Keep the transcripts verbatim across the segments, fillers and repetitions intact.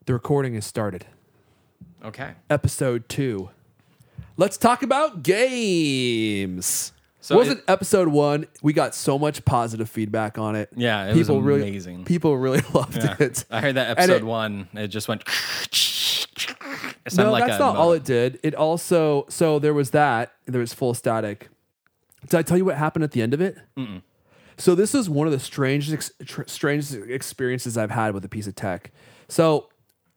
The recording has started. Okay. Episode two. Let's talk about games. So Wasn't it- episode one? We got so much positive feedback on it. Yeah, it people was really, amazing. People really loved Yeah. it. I heard that And episode it- one. It just went. It No, sounded like that's a not all motor. it did. It also so there was that. There was full static. Did I tell you what happened at the end of it? Mm-mm. So this is one of the strangest, ex- tr- strangest experiences I've had with a piece of tech. So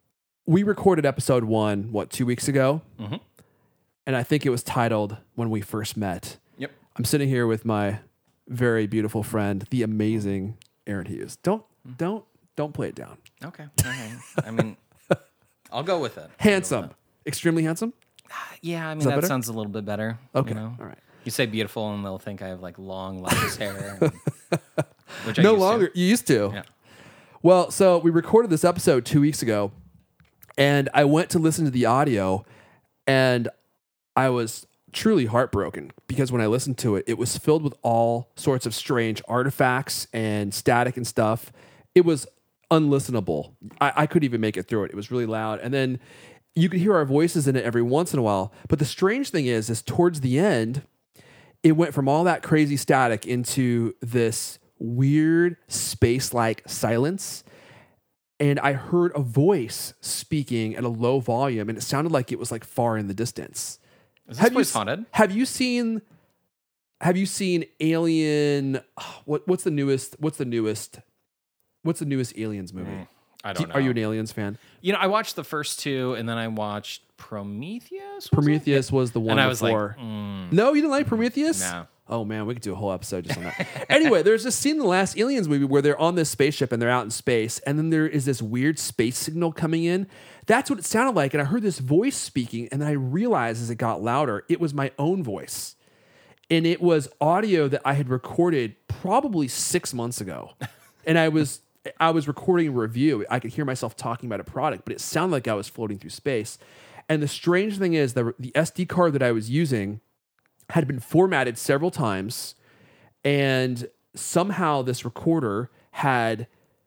we recorded episode one, what, two weeks ago? Mm-hmm. And I think it was titled When We First Met. Yep. I'm sitting here with my very beautiful friend, the amazing Aaron Hughes. Don't, don't, don't play it down. Okay. Okay. I mean, I'll go with it. Handsome. Extremely handsome? Yeah, I mean, that that, better? sounds a little bit better. Okay. You know? All right. You say beautiful, and they'll think I have like long, luscious hair. Which I No used to. longer. You used to. Yeah. Well, so we recorded this episode two weeks ago, and I went to listen to the audio, and I was truly heartbroken because when I listened to it, it was filled with all sorts of strange artifacts and static and stuff. It was unlistenable. I, I couldn't even make it through it. It was really loud. And then you could hear our voices in it every once in a while. But the strange thing is, is towards the end, it went from all that crazy static into this weird space-like silence. And I heard a voice speaking at a low volume, and it sounded like it was like far in the distance. Is this Have you place s- haunted? Have you seen? Have you seen Alien? What What's the newest? What's the newest? What's the newest Aliens movie? Mm, I Do- don't know. Are you an Aliens fan? You know, I watched the first two, and then I watched Prometheus. was it? Prometheus was the one And I was before. like, mm, No, you didn't like Prometheus? no. Oh man, we could do a whole episode just on that. Anyway, there's this scene in the last Aliens movie where they're on this spaceship and they're out in space, and then there is this weird space signal coming in. That's what it sounded like, and I heard this voice speaking, and then I realized as it got louder, it was my own voice. And it was audio that I had recorded probably six months ago. And I was I was recording a review. I could hear myself talking about a product, but it sounded like I was floating through space. And the strange thing is the, the S D card that I was using had been formatted several times, and somehow this recorder had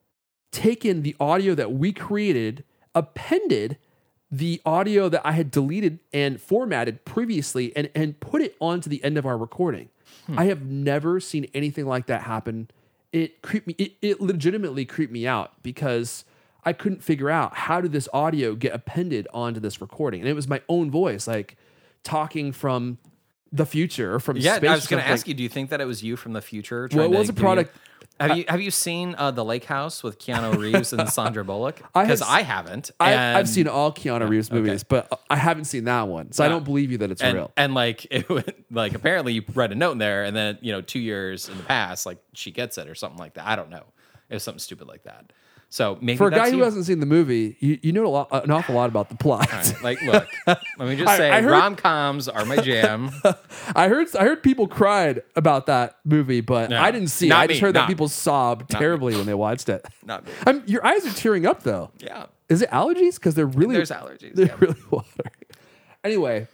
taken the audio that we created, appended the audio that I had deleted and formatted previously, and, and put it onto the end of our recording. Hmm. I have never seen anything like that happen. It creeped me. It, it legitimately creeped me out because I couldn't figure out how did this audio get appended onto this recording, and it was my own voice, like talking from the future or from Yeah, space. I was or going to something. ask you, do you think that it was you from the future? Well, it trying to was a give you- product. Have you have you seen uh, The Lake House with Keanu Reeves and Sandra Bullock? I have Because s- I, haven't. I, and, I've seen all Keanu Reeves okay. movies, but I haven't seen that one, so I Yeah. don't believe you that it's and, real. and like it would, like apparently you read a note in there, and then you know two years in the past, like she gets it or something like that. I don't know. It was something stupid like that. So maybe For a that's guy who you. hasn't seen the movie, you, you know a lot, an awful lot about the plot. All right, like, look, let me just I- say, I heard- rom coms are my jam. I heard I heard people cried about that movie, but No, I didn't see it. not I just me, heard that not people sobbed me. terribly when they watched it. Not me. I'm, your eyes are tearing up though. Yeah, Is it allergies? Because they're really there's allergies. they're Yeah. really watery. Anyway,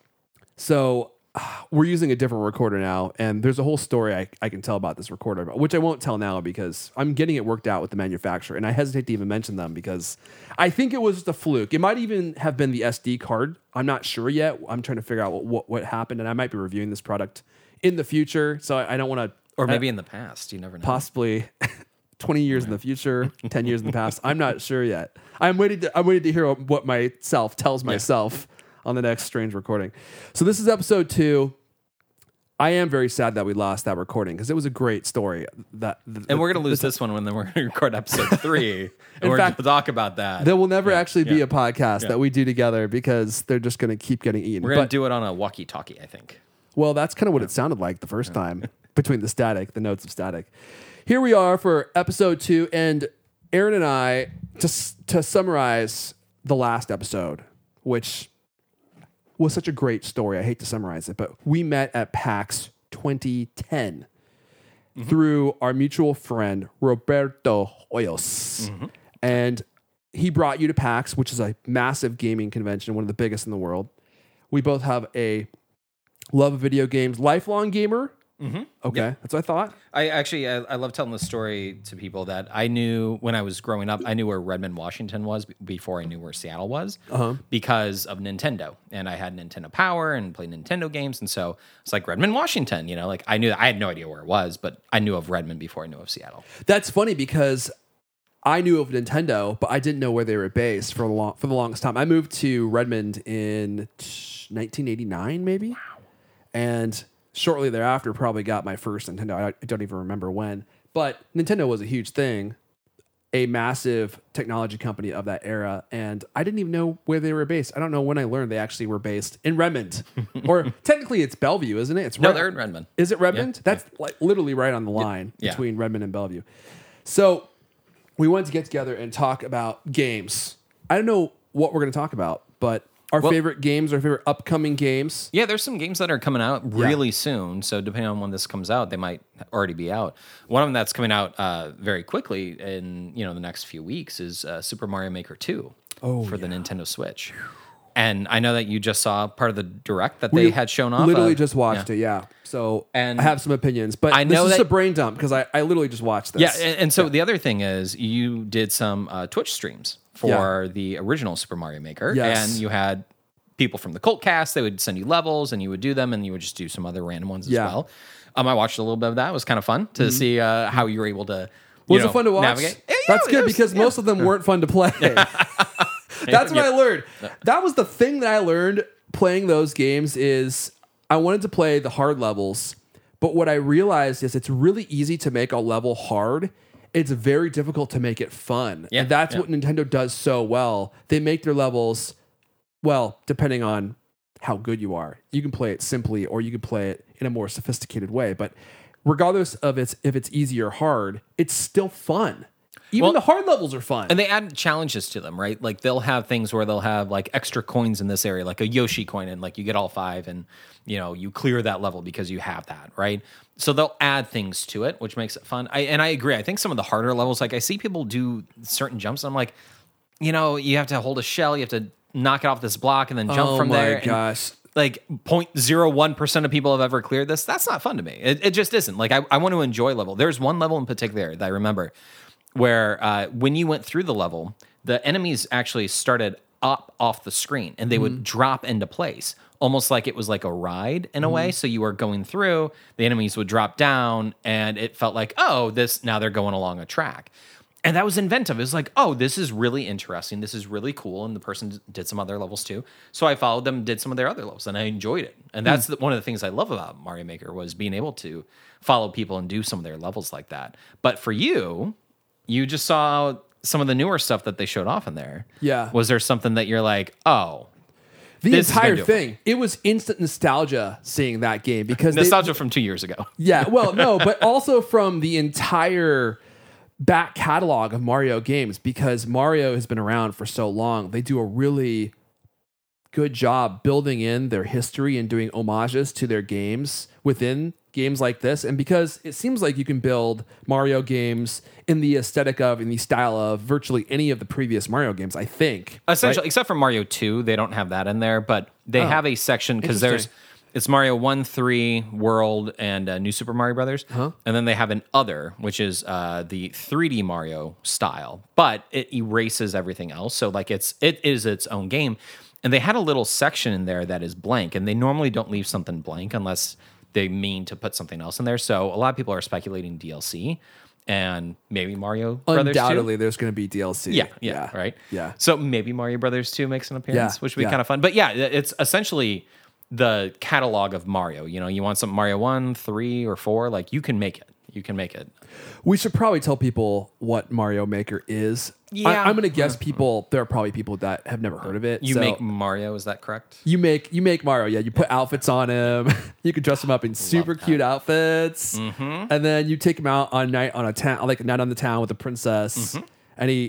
so uh, we're using a different recorder now, and there's a whole story I, I can tell about this recorder, which I won't tell now because I'm getting it worked out with the manufacturer, and I hesitate to even mention them because I think it was just a fluke. It might even have been the S D card. I'm not sure yet. I'm trying to figure out what what, what happened, and I might be reviewing this product in the future, so I, I don't want to. Or maybe in the past. You never know. Possibly twenty years in the future, ten years in the past. I'm not sure yet. I'm waiting to I'm waiting to hear what myself tells myself on the next strange recording. So this is episode two. I am very sad that we lost that recording because it was a great story. That And we're going to lose this one when then we're going to record episode three. and In we're fact, going to talk about that. There will never actually be yeah. a podcast Yeah. that we do together because they're just going to keep getting eaten. We're going But- to do it on a walkie-talkie, I think. Well, that's kind of what it sounded like the first time between the static, the notes of static. Here we are for episode two, and Aaron and I, to, s- to summarize the last episode, which was such a great story. I hate to summarize it, but we met at PAX twenty ten through our mutual friend, Roberto Hoyos. And he brought you to PAX, which is a massive gaming convention, one of the biggest in the world. We both have a love of video games, lifelong gamer, Mm-hmm. Okay, Yep. that's what I thought. I actually, I, I love telling the story to people that I knew when I was growing up. I knew where Redmond, Washington was b- before I knew where Seattle was Uh-huh. because of Nintendo. And I had Nintendo Power and played Nintendo games. And so it's like Redmond, Washington, you know, like I knew, I had no idea where it was, but I knew of Redmond before I knew of Seattle. That's funny because I knew of Nintendo, but I didn't know where they were based for a long for the longest time. I moved to Redmond in nineteen eighty-nine, maybe. Wow. And shortly thereafter, probably got my first Nintendo. I don't even remember when, but Nintendo was a huge thing, a massive technology company of that era, and I didn't even know where they were based. I don't know when I learned they actually were based in Redmond, or technically it's Bellevue, isn't it? It's No, Red- they're in Redmond. Is it Redmond? Yeah. That's like literally right on the line Yeah. between Redmond and Bellevue. So we wanted to get together and talk about games. I don't know what we're going to talk about, but our Well- favorite games, our favorite upcoming games. Yeah, there's some games that are coming out really soon. So depending on when this comes out, they might already be out. One of them that's coming out uh, very quickly in you know the next few weeks is uh, Super Mario Maker two Oh, for the yeah. Nintendo Switch. And I know that you just saw part of the direct that they had shown off. Literally of. just watched Yeah. it, yeah. So And I have some opinions, but I this know is that- a brain dump because I, I literally just watched this. Yeah, and, and so the other thing is you did some uh, Twitch streams for the original Super Mario Maker, Yes. and you had people from the Cult Cast. They would send you levels, and you would do them, and you would just do some other random ones as Yeah. well. Um, I watched a little bit of that. It was kind of fun to see uh, how you were able to. You Was know, it fun to watch? Navigate. Yeah, That's yeah, good it was- because yeah. most of them weren't fun to play. That's what I learned. That was the thing that I learned playing those games is I wanted to play the hard levels, but what I realized is it's really easy to make a level hard. It's very difficult to make it fun. Yeah, And that's yeah. what Nintendo does so well. They make their levels, well, depending on how good you are. You can play it simply or you can play it in a more sophisticated way, but regardless of its if it's easy or hard, it's still fun. Even Well, the hard levels are fun. And they add challenges to them, right? Like they'll have things where they'll have like extra coins in this area, like a Yoshi coin, and like you get all five, and you know you clear that level because you have that, right? So they'll add things to it, which makes it fun. I, and I agree. I think some of the harder levels, like I see people do certain jumps, and I'm like, you know, you have to hold a shell, you have to knock it off this block, and then jump oh from my there. and, gosh. like zero point zero one percent of people have ever cleared this. That's not fun to me. It, it just isn't. Like I, I want to enjoy level. There's one level in particular that I remember where uh, when you went through the level, the enemies actually started up off the screen and they would drop into place, almost like it was like a ride in a way. So you were going through, the enemies would drop down, and it felt like, oh, this now they're going along a track. And that was inventive. It was like, oh, this is really interesting. This is really cool. And the person did some other levels too. So I followed them, did some of their other levels, and I enjoyed it. And that's the, one of the things I love about Mario Maker was being able to follow people and do some of their levels like that. But for you, you just saw some of the newer stuff that they showed off in there. Yeah. Was there something that you're like, oh, The this is gonna entire do it. thing. It was instant nostalgia seeing that game because they- Nostalgia from two years ago. yeah, well, no, but also from the entire back catalog of Mario games because Mario has been around for so long. They do a really good job building in their history and doing homages to their games within games like this. And because it seems like you can build Mario games in the aesthetic of, in the style of virtually any of the previous Mario games, I think. Essentially, right? except for Mario two, they don't have that in there, but they Oh, have a section because there's interesting. it's Mario one, three, World, and uh, New Super Mario Brothers, Huh? and then they have an other, which is uh, the three D Mario style, but it erases everything else. So like it's it is its own game, and they had a little section in there that is blank, and they normally don't leave something blank unless they mean to put something else in there. So a lot of people are speculating D L C. And maybe Mario Brothers two. Undoubtedly, there's going to be D L C. Yeah, yeah, right. Yeah. So maybe Mario Brothers two makes an appearance, Yeah, which would be yeah. kind of fun. But yeah, it's essentially the catalog of Mario. You know, you want some Mario one, three, or four, like you can make it. You can make it. We should probably tell people what Mario Maker is. Yeah. I, I'm going to guess people. There are probably people that have never heard of it. You so make Mario, is that correct? you make you make Mario. Yeah, you put outfits on him. You can dress him up in super that. cute outfits, Mm-hmm. and then you take him out on night on a town, like a night on the town with a princess, Mm-hmm. and he,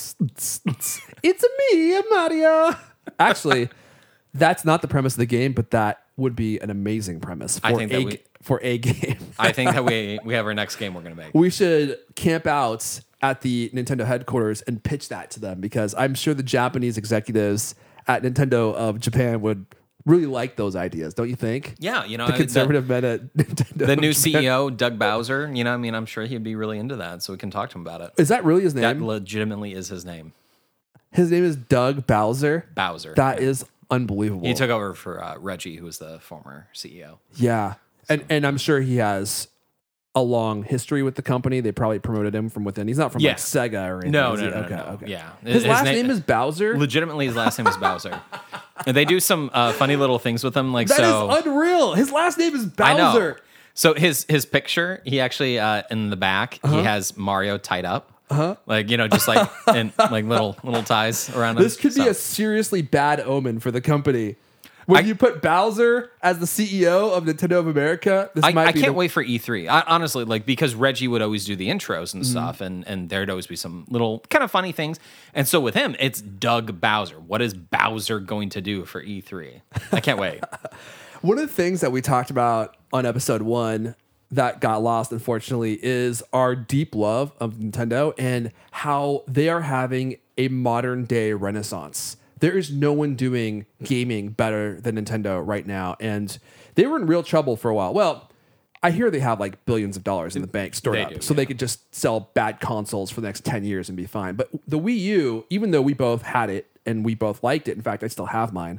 it's a me, Mario. Actually, that's not the premise of the game, but that would be an amazing premise for I think a that we- g- for a game. I think that we we have our next game we're going to make. We should camp out at the Nintendo headquarters and pitch that to them because I'm sure the Japanese executives at Nintendo of Japan would really like those ideas, don't you think? Yeah, you know, The I- conservative men at Nintendo. the new C E O, Doug Bowser, you know, I mean, I'm sure he'd be really into that, so we can talk to him about it. Is that really his That name? legitimately is his name, His name is Doug Bowser. Bowser. That is unbelievable. He took over for uh, Reggie, who was the former C E O. Yeah. And and I'm sure he has a long history with the company. They probably promoted him from within. He's not from Yeah. like Sega or anything. No, is no, he? no, okay, no. okay. Yeah. His, His last na- name is Bowser. Legitimately, his last name is Bowser. And they do some uh, funny little things with him, like That is so. unreal. His last name is I know. Bowser. So his his picture, he actually uh, in the back, Uh-huh. he has Mario tied up. Uh-huh. Like, you know, just like in like little little ties around him. This could be So- a seriously bad omen for the company. When I- you put Bowser as the C E O of Nintendo of America, this I, might I be can't the, wait for E three. I, honestly, like because Reggie would always do the intros Mm-hmm. and stuff, and and there'd always be some little kind of funny things. And so with him, it's Doug Bowser. What is Bowser going to do for E three? I can't wait. One of the things that we talked about on episode one that got lost, unfortunately, is our deep love of Nintendo and how they are having a modern day renaissance. There is no one doing gaming better than Nintendo right now. And they were in real trouble for a while. Well, I hear they have like billions of dollars in the bank stored They up. do, so they could just sell bad consoles for the next ten years and be fine. But the Wii U, even though we both had it and we both liked it, in fact, I still have mine,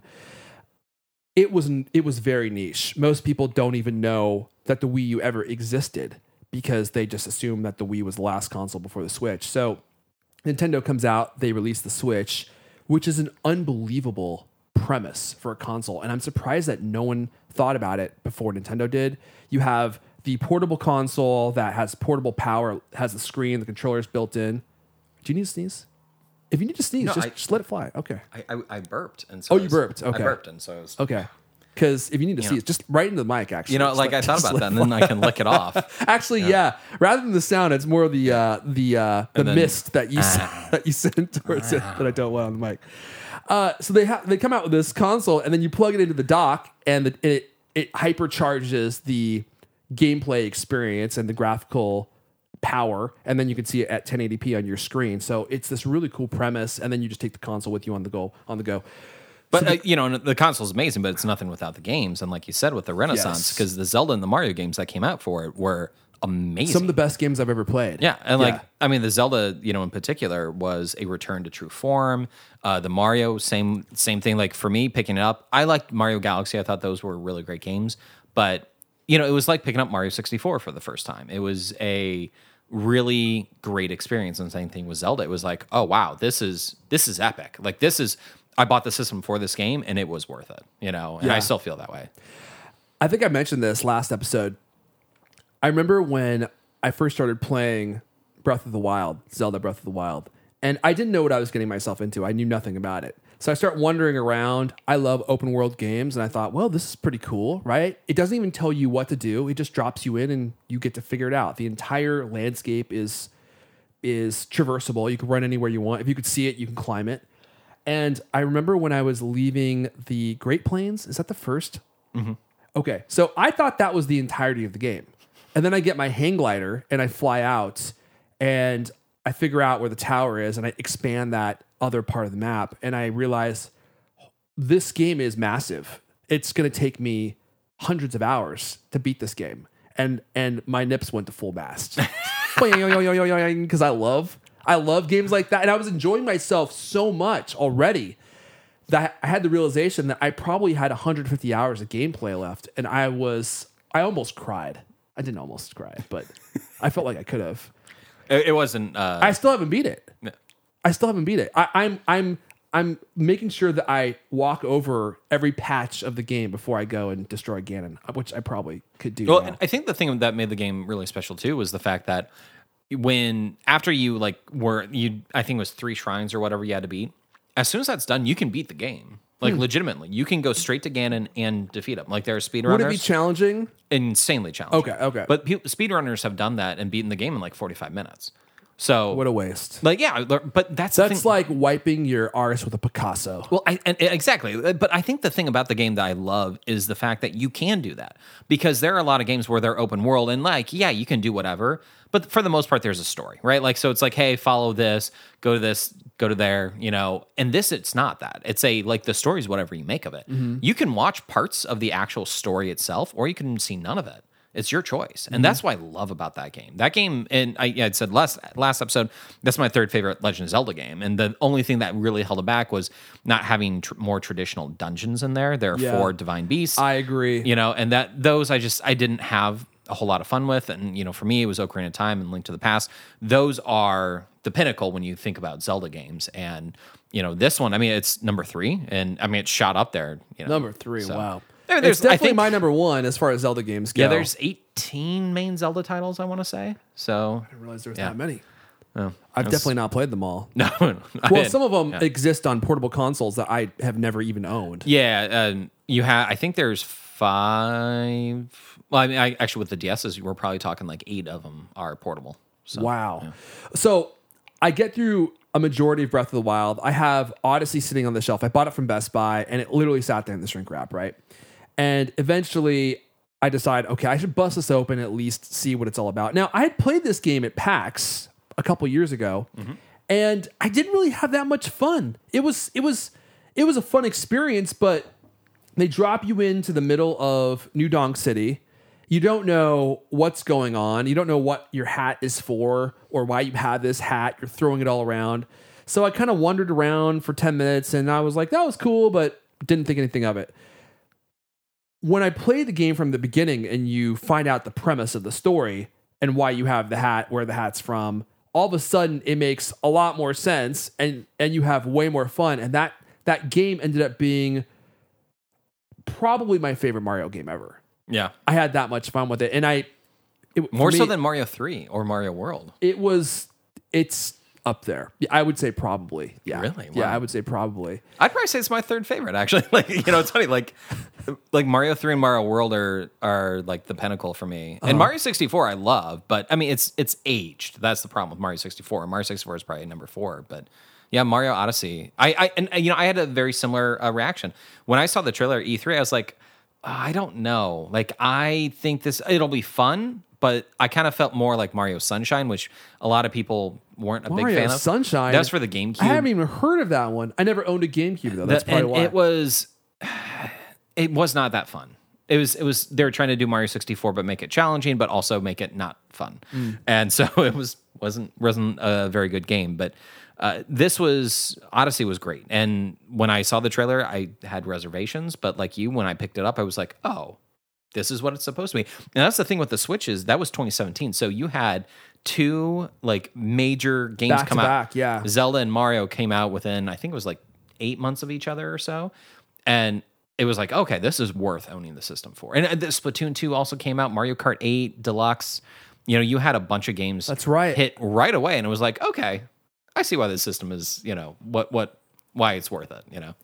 it was it was very niche. Most people don't even know that the Wii U ever existed because they just assume that the Wii was the last console before the Switch. So Nintendo comes out, they release the Switch, which is an unbelievable premise for a console. And I'm surprised that no one thought about it before Nintendo did. You have the portable console that has portable power, has the screen, the controller's built in. Do you need to sneeze? If you need to sneeze, No, just, I- just let it fly. Okay. I, I, I burped, and so Oh, I you was- burped. Okay. I burped, and so I was, Okay. Because if you need to sneeze, just right into the mic, actually. you know, Just like let- I thought just about let that, it and then I can lick it off. Actually, yeah. Rather than the sound, it's more the uh, the uh, the then- mist that you s that you send towards it that I don't want on the mic. Uh, so they ha- they come out with this console, and then you plug it into the dock, and the, it it hypercharges the gameplay experience and the graphical power, and then you can see it at ten eighty p on your screen. So it's this really cool premise, and then you just take the console with you on the go on the go. But uh, you know, and the console's amazing, but it's nothing without the games. And like you said, with the Renaissance, Yes. because the Zelda and the Mario games that came out for it were amazing. Some of the best games I've ever played. Yeah, and like Yeah. I mean, the Zelda, you know, in particular, was a return to true form. Uh, the Mario, same same thing. Like for me, picking it up, I liked Mario Galaxy. I thought those were really great games. But you know, it was like picking up Mario sixty-four for the first time. It was a really great experience. And same thing with Zelda. It was like, oh wow, this is this is epic. Like this is. I bought the system for this game, and it was worth it. You know, and Yeah. I still feel that way. I think I mentioned this last episode. I remember when I first started playing Breath of the Wild, Zelda Breath of the Wild, and I didn't know what I was getting myself into. I knew nothing about it. So I start wandering around. I love open world games, and I thought, well, this is pretty cool, right? It doesn't even tell you what to do. It just drops you in and you get to figure it out. The entire landscape is is traversable. You can run anywhere you want. If you could see it, you can climb it. And I remember when I was leaving the Great Plains, is that the first? Okay, so I thought that was the entirety of the game. And then I get my hang glider and I fly out and I figure out where the tower is and I expand that other part of the map. And I realize this game is massive. It's going to take me hundreds of hours to beat this game. And and my nips went to full mast. Because I love, I love games like that. And I was enjoying myself so much already that I had the realization that I probably had one hundred fifty hours of gameplay left, and I was I almost cried. I didn't almost cry, but I felt like I could have. It, it wasn't. Uh, I still haven't beat it. No. I still haven't beat it. I, I'm I'm I'm making sure that I walk over every patch of the game before I go and destroy Ganon, which I probably could do. Well, now. and I think the thing that made the game really special too was the fact that when after you like were you, I think it was three shrines or whatever you had to beat. As soon as that's done, you can beat the game. Like legitimately, you can go straight to Ganon and defeat him. Like there are speedrunners. Would it be challenging? Insanely challenging. Okay, okay. But pe- speedrunners have done that and beaten the game in like forty-five minutes. So What a waste. like, yeah, but that's the That's thing. like wiping your arse with a Picasso. Well, I, and exactly. But I think the thing about the game that I love is the fact that you can do that, because there are a lot of games where they're open world and like, yeah, you can do whatever, but for the most part, there's a story, right? Like, so it's like, hey, follow this, go to this, go to there, you know, and this, it's not that. It's a, like, the story is whatever you make of it. Mm-hmm. You can watch parts of the actual story itself, or you can see none of it. It's your choice. And that's what I love about that game. That game, and I, yeah, I said last last episode, that's my third favorite Legend of Zelda game. And the only thing that really held it back was not having tr- more traditional dungeons in there. There are Yeah. four divine beasts. I agree. You know, and that those I just, I didn't have a whole lot of fun with. And, you know, for me, it was Ocarina of Time and Link to the Past. Those are the pinnacle when you think about Zelda games. And, you know, this one, I mean, it's number three. And I mean, it's shot up there. You know, Number three. So- Wow. I mean, It's there's- I definitely think- my number one as far as Zelda games go. Yeah, there's eighteen main Zelda titles, I want to say. So, I didn't realize there was Yeah. that many. oh, I've that's- definitely not played them all. no. I Well, did. some of them Yeah. exist on portable consoles that I have never even owned. Yeah, um, you have. I think there's five. Well, I mean, I, actually, with the D Ss, we're probably talking like eight of them are portable. So, Wow. So I get through a majority of Breath of the Wild. I have Odyssey sitting on the shelf. I bought it from Best Buy, and it literally sat there in the shrink wrap, right? And eventually I decide, okay, I should bust this open and at least see what it's all about. Now, I had played this game at PAX a couple years ago, and I didn't really have that much fun. It was it was it was a fun experience, but they drop you into the middle of New Donk City. You don't know what's going on. You don't know what your hat is for or why you have this hat. You're throwing it all around. So I kind of wandered around for ten minutes, and I was like, that was cool, but didn't think anything of it. When I play the game from the beginning and you find out the premise of the story and why you have the hat, where the hat's from, all of a sudden it makes a lot more sense, and and you have way more fun. And that that game ended up being probably my favorite Mario game ever. yeah, I had that much fun with it, and I it, more for so me, than Mario three or Mario World. it was. It's up there. Yeah, I would say probably. Yeah, Really? Yeah, Wow. I would say probably. I'd probably say it's my third favorite, actually. Like, you know, it's funny. Like, like Mario three and Mario World are are like the pinnacle for me. And Mario sixty-four, I love, but I mean, it's it's aged. That's the problem with Mario sixty-four. Mario sixty-four is probably number four, but yeah, Mario Odyssey. I, I and you know, I had a very similar uh, reaction when I saw the trailer at E three. I was like, oh, I don't know. Like, I think this it'll be fun, but I kind of felt more like Mario Sunshine, which a lot of people weren't a big Mario fan of. Sunshine. That was for the GameCube. I haven't even heard of that one. I never owned a GameCube though. That's The- probably and why. it was it was not that fun. It was it was they were trying to do Mario sixty-four but make it challenging but also make it not fun. Mm. And so it was wasn't wasn't a very good game, but uh, this was Odyssey was great. And when I saw the trailer, I had reservations, but like you, when I picked it up, I was like, "Oh, this is what it's supposed to be." And that's the thing with the Switch is that was twenty seventeen. So you had two like major games Back come to out. back, yeah. Zelda and Mario came out within, I think it was like eight months of each other or so. And it was like, okay, this is worth owning the system for. And uh, the Splatoon two also came out, Mario Kart eight Deluxe. You know, you had a bunch of games That's right. hit right away. And it was like, okay, I see why this system is, you know, what, what, why it's worth it, you know?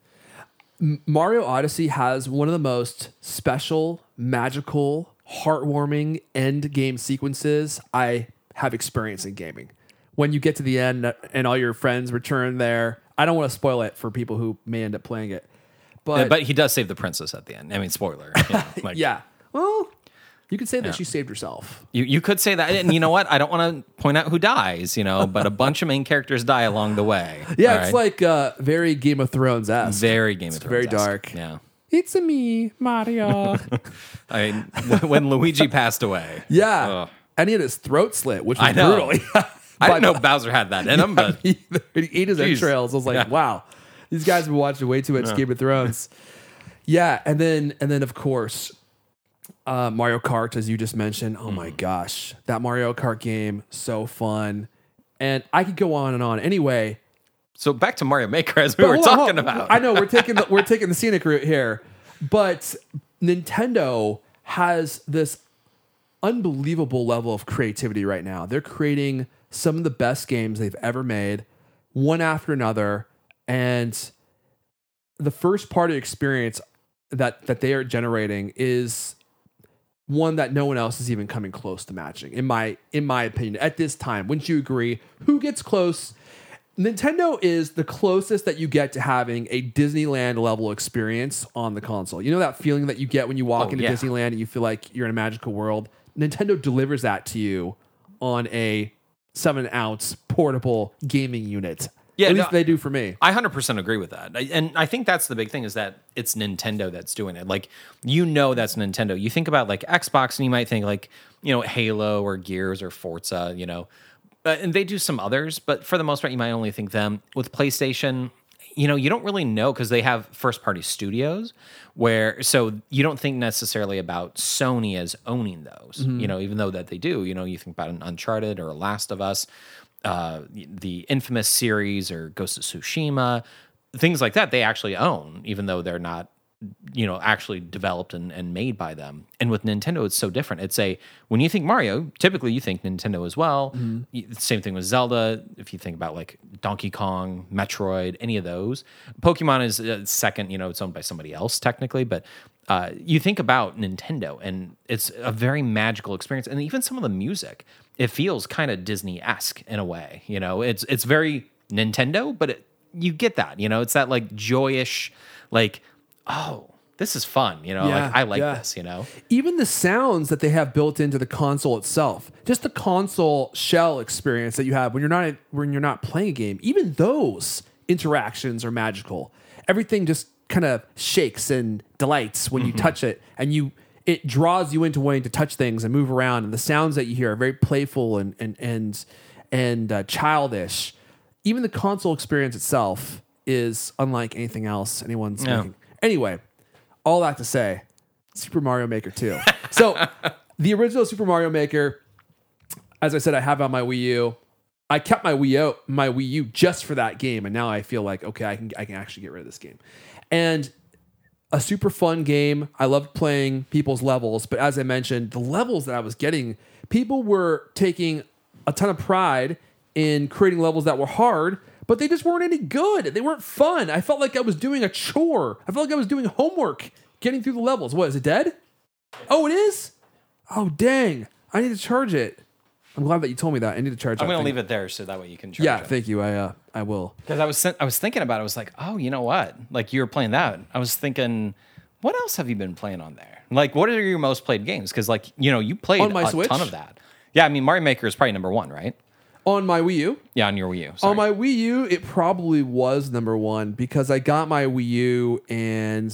Mario Odyssey has one of the most special, magical, heartwarming end game sequences I have experienced in gaming. When you get to the end and all your friends return there, I don't want to spoil it for people who may end up playing it. But, Yeah, but he does save the princess at the end. I mean, spoiler. You know, like, yeah. Well, you could say that she saved herself. You, you could say that. And you know what? I don't want to point out who dies, you know, but a bunch of main characters die along the way. Yeah, all it's right? like uh, very Game of Thrones esque. very Game of Thrones. very dark. Yeah. It's a me, Mario. I mean, when Luigi passed away. yeah. Ugh. And he had his throat slit, which was I know. brutal. I But- didn't know Bowser had that in him, but he ate his Jeez. entrails. I was like, Yeah. wow, these guys have been watching way too much Game of Thrones. Yeah, and then and then of course, uh, Mario Kart, as you just mentioned. Oh Mm-hmm. my gosh, that Mario Kart game, so fun. And I could go on and on. Anyway, so back to Mario Maker as we but were hold on, talking hold on. about. I know we're taking the, we're taking the scenic route here, but Nintendo has this unbelievable level of creativity right now. They're creating some of the best games they've ever made, one after another, and the first party experience that that they are generating is one that no one else is even coming close to matching, in my in my opinion, at this time. Wouldn't you agree? Who gets close? Nintendo is the closest that you get to having a Disneyland level experience on the console. You know that feeling that you get when you walk Oh, into yeah. Disneyland and you feel like you're in a magical world? Nintendo delivers that to you on a seven ounce portable gaming unit. Yeah, At least no, they do for me. I one hundred percent agree with that. I- And I think that's the big thing is that it's Nintendo that's doing it. Like, you know that's Nintendo. You think about, like, Xbox, and you might think, like, you know, Halo or Gears or Forza, you know. Uh, and they do some others, but for the most part, you might only think them. With PlayStation, you know, you don't really know because they have first-party studios where, so you don't think necessarily about Sony as owning those, you know, even though that they do. You know, you think about an Uncharted or a Last of Us, uh, the Infamous series or Ghost of Tsushima, things like that they actually own, even though they're not, you know, actually developed and, and made by them. And with Nintendo, it's so different. It's a, when you think Mario, typically you think Nintendo as well. Y- Same thing with Zelda. If you think about like Donkey Kong, Metroid, any of those. Pokemon is uh, second, you know, it's owned by somebody else technically, but uh, you think about Nintendo and it's a very magical experience. And even some of the music, it feels kind of Disney-esque in a way. You know, it's it's very Nintendo, but it, you get that, you know, it's that like joyous, like, oh, this is fun, you know, Yeah, like I like yeah. this, you know. Even the sounds that they have built into the console itself, just the console shell experience that you have when you're not when you're not playing a game, even those interactions are magical. Everything just kind of shakes and delights when you touch it, and you it draws you into wanting to touch things and move around. And the sounds that you hear are very playful and and and and uh, childish. Even the console experience itself is unlike anything else anyone's Yeah. making. Anyway, all that to say, Super Mario Maker two. So the original Super Mario Maker, as I said, I have on my Wii U. I kept my Wii U, my Wii U just for that game, and now I feel like okay, I can I can actually get rid of this game. And a super fun game. I loved playing people's levels, but as I mentioned, the levels that I was getting, people were taking a ton of pride in creating levels that were hard, but they just weren't any good. They weren't fun. I felt like I was doing a chore. I felt like I was doing homework getting through the levels. What, is it dead? Oh, it is? Oh, dang. I need to charge it. I'm glad that you told me that. I need to charge it. I'm going to leave it there so that way you can charge Yeah, it. thank you. I uh, I will. Because I was I was thinking about it. I was like, oh, you know what? Like you were playing that. I was thinking, what else have you been playing on there? Like, what are your most played games? Because like you know, you played On my a Switch? ton of that. Yeah, I mean, Mario Maker is probably number one, right? On my Wii U? Yeah, on your Wii U. Sorry. On my Wii U, it probably was number one because I got my Wii U and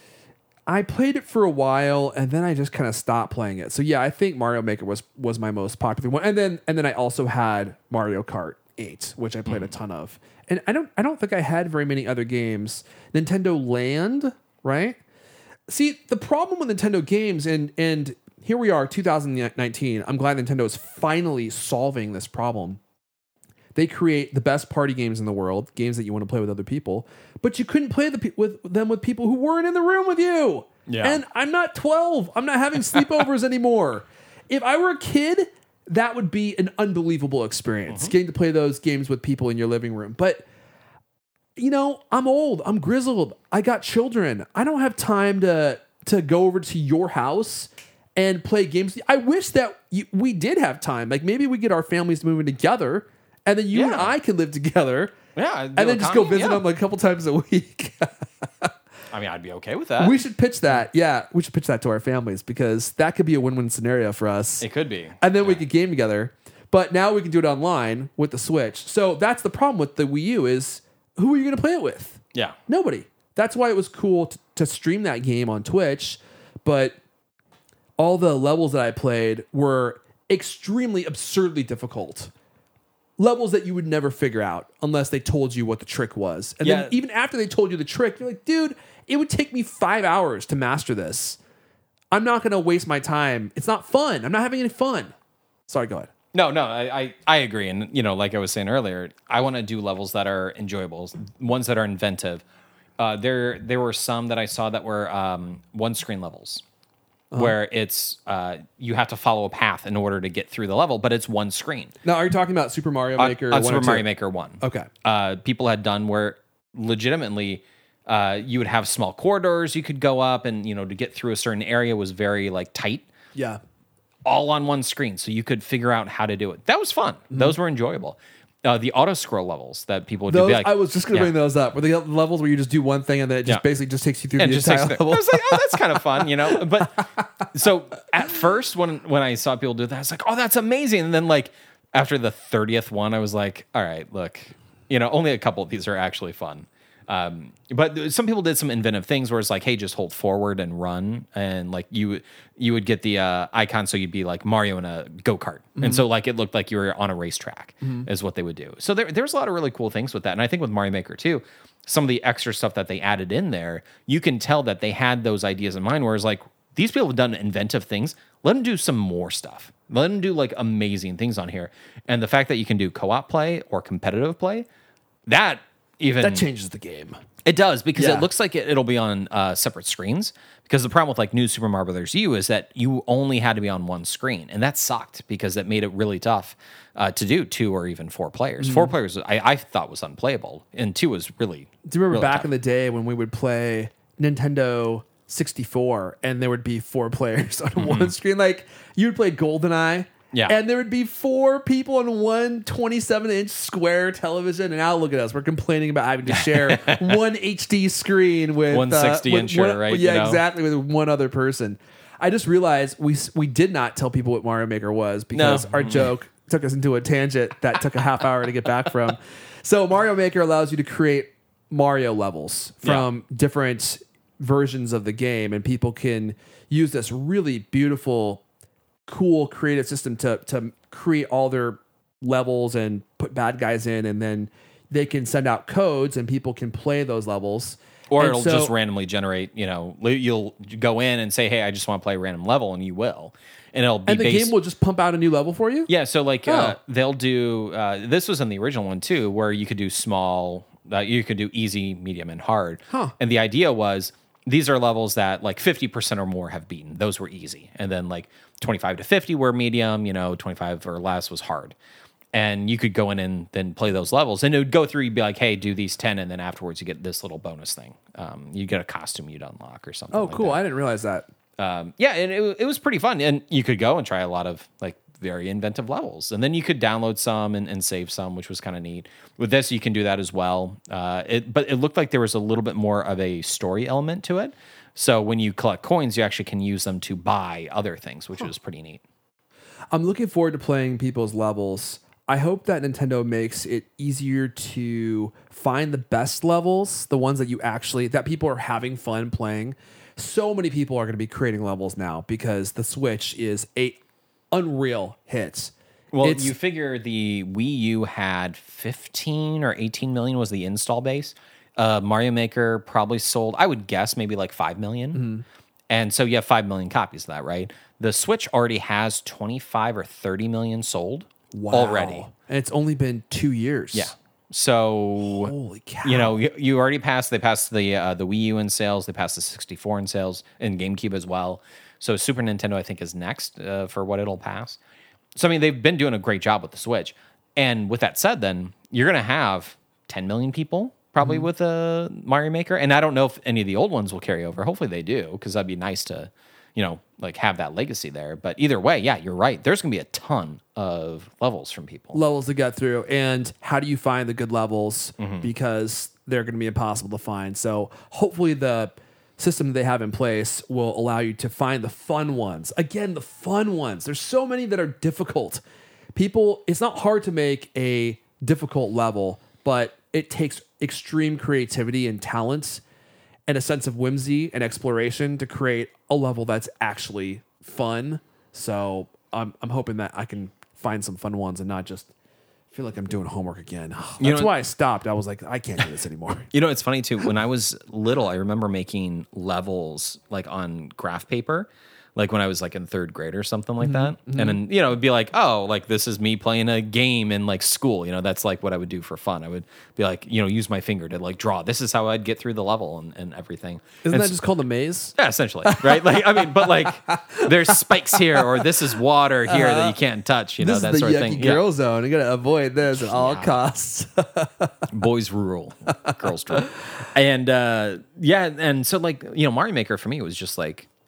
I played it for a while and then I just kind of stopped playing it. So yeah, I think Mario Maker was was my most popular one. And then and then I also had Mario Kart eight, which I played a ton of. And I don't I don't think I had very many other games. Nintendo Land, right? See, the problem with Nintendo games and and here we are, two thousand nineteen. I'm glad Nintendo is finally solving this problem. They create the best party games in the world, games that you want to play with other people, but you couldn't play the pe- with them with people who weren't in the room with you. Yeah. And I'm not twelve. I'm not having sleepovers anymore. If I were a kid, that would be an unbelievable experience, getting to play those games with people in your living room. But you know, I'm old. I'm grizzled. I got children. I don't have time to to go over to your house and play games. I wish that you, we did have time. Like maybe we get our families moving together, and then you and Yeah. I can live together. Yeah, and then just go visit yeah. them like a couple times a week. I mean, I'd be okay with that. We should pitch that. Yeah, we should pitch that to our families because that could be a win-win scenario for us. It could be. And then we could game together. But now we can do it online with the Switch. So that's the problem with the Wii U is who are you going to play it with? Yeah. Nobody. That's why it was cool to, to stream that game on Twitch. But all the levels that I played were extremely absurdly difficult. Levels that you would never figure out unless they told you what the trick was. And Yeah. then even after they told you the trick, you're like, dude, it would take me five hours to master this. I'm not going to waste my time. It's not fun. I'm not having any fun. Sorry, go ahead. No, no, I, I, I agree. And, you know, like I was saying earlier, I want to do levels that are enjoyable, ones that are inventive. Uh, there there were some that I saw that were um, one-screen levels, where it's uh, you have to follow a path in order to get through the level, but it's one screen. Now, are you talking about Super Mario On- Maker? on one or Super two? Mario Maker one. Okay. Uh, people had done where legitimately uh, you would have small corridors you could go up, and you know to get through a certain area was very like tight. Yeah. all on one screen, so you could figure out how to do it. That was fun. Mm-hmm. Those were enjoyable. Uh, the auto scroll levels that people would those, do. Like, I was just going to yeah. bring those up. Were the levels where you just do one thing and then it just Yeah. basically just takes you through and the just entire takes the, level? I was like, oh, that's kind of fun, you know. But so at first, when when I saw people do that, I was like, oh, that's amazing. And then like after the thirtieth one, I was like, all right, look, you know, only a couple of these are actually fun. Um, but some people did some inventive things where it's like, hey, just hold forward and run, and like you you would get the uh, icon, so you'd be like Mario in a go kart, mm-hmm. and so like it looked like you were on a racetrack, mm-hmm. is what they would do. So there, there's a lot of really cool things with that, and I think with Mario Maker too, some of the extra stuff that they added in there, you can tell that they had those ideas in mind. Whereas like these people have done inventive things, let them do some more stuff. Let them do like amazing things on here, and the fact that you can do co-op play or competitive play, that. Even that changes the game. It does, because Yeah. it looks like it, it'll be on uh, separate screens. Because the problem with like New Super Mario Brothers U is that you only had to be on one screen, and that sucked because it made it really tough uh, to do two or even four players. Mm. Four players, I, I thought was unplayable, and two was really. Do you remember really back tough. in the day when we would play Nintendo sixty-four and there would be four players on mm-hmm. one screen? Like you would play GoldenEye. Yeah. And there would be four people on one twenty-seven inch square television. And now look at us. We're complaining about having to share one H D screen with one sixty uh, incher, one, right? Yeah, you know? exactly. With one other person. I just realized we we did not tell people what Mario Maker was because No. our joke took us into a tangent that took a half hour to get back from. So Mario Maker allows you to create Mario levels from yeah. different versions of the game, and people can use this really beautiful, cool creative system to to create all their levels and put bad guys in, and then they can send out codes and people can play those levels. Or and it'll so, just randomly generate, you know, you'll go in and say, hey, I just want to play a random level, and you will. And it'll be and the based, game will just pump out a new level for you? Yeah, so like Oh. uh, they'll do, uh, this was in the original one too, where you could do small, uh, you could do easy, medium, and hard. Huh. And the idea was, these are levels that like fifty percent or more have beaten. Those were easy. And then like twenty-five to fifty were medium, you know, twenty-five or less was hard. And you could go in and then play those levels. And it would go through, you'd be like, hey, do these ten. And then afterwards you get this little bonus thing. Um, you get a costume you'd unlock or something Oh, like cool. that. I didn't realize that. Um, yeah, and it, it was pretty fun. And you could go and try a lot of like very inventive levels. And then you could download some and, and save some, which was kind of neat. With this, you can do that as well. Uh, it, but it looked like there was a little bit more of a story element to it. So when you collect coins, you actually can use them to buy other things, which huh. was pretty neat. I'm looking forward to playing people's levels. I hope that Nintendo makes it easier to find the best levels, the ones that you actually, that people are having fun playing. So many people are going to be creating levels now because the Switch is a unreal hit. Well, It's- you figure the Wii U had fifteen or eighteen million was the install base. Uh, Mario Maker probably sold, I would guess, maybe like five million. Mm-hmm. And so you have five million copies of that, right? The Switch already has twenty-five or thirty million sold Wow. already. And it's only been two years. Yeah. So, Holy cow. you know, you, you already passed, they passed the uh, the Wii U in sales, they passed the sixty-four in sales, and GameCube as well. So Super Nintendo, I think, is next uh, for what it'll pass. So, I mean, they've been doing a great job with the Switch. And with that said, then, you're going to have ten million people probably mm-hmm. with a Mario Maker. And I don't know if any of the old ones will carry over. Hopefully they do, because that'd be nice to, you know, like have that legacy there. But either way, yeah, you're right. There's going to be a ton of levels from people. Levels to get through. And how do you find the good levels? Mm-hmm. Because they're going to be impossible to find. So hopefully the system they have in place will allow you to find the fun ones. Again, the fun ones. There's so many that are difficult. People, it's not hard to make a difficult level, but it takes extreme creativity and talent and a sense of whimsy and exploration to create a level that's actually fun. So I'm I'm hoping that I can find some fun ones and not just feel like I'm doing homework again. That's You know, why I stopped. I was like, I can't do this anymore. You know, it's funny too. When I was little, I remember making levels like on graph paper, like when I was like in third grade or something like that. Mm-hmm. And then, you know, it'd be like, oh, like this is me playing a game in like school. You know, that's like what I would do for fun. I would be like, you know, use my finger to like draw. This is how I'd get through the level and, and everything. Isn't and that just called a maze? Yeah, essentially, right? Like, I mean, but like, there's spikes here, or this is water here uh, that you can't touch. You know, this that is the sort of yucky thing. girl Yeah. zone. You got to avoid this at all Yeah. costs. Boys rule, girls rule, and uh, yeah, and so like you know, Mario Maker for me was just like